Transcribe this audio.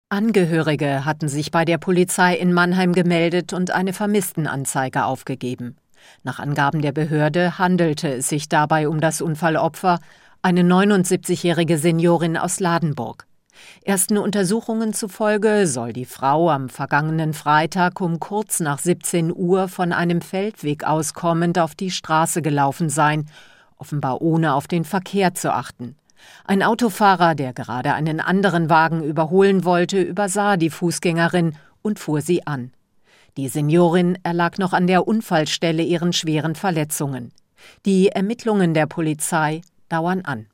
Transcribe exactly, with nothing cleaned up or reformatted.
Angehörige hatten sich bei der Polizei in Mannheim gemeldet und eine Vermisstenanzeige aufgegeben. Nach Angaben der Behörde handelte es sich dabei um das Unfallopfer, eine neunundsiebzigjährige Seniorin aus Ladenburg. Ersten Untersuchungen zufolge soll die Frau am vergangenen Freitag um kurz nach siebzehn Uhr von einem Feldweg aus kommend auf die Straße gelaufen sein, offenbar ohne auf den Verkehr zu achten. Ein Autofahrer, der gerade einen anderen Wagen überholen wollte, übersah die Fußgängerin und fuhr sie an. Die Seniorin erlag noch an der Unfallstelle ihren schweren Verletzungen. Die Ermittlungen der Polizei dauern an.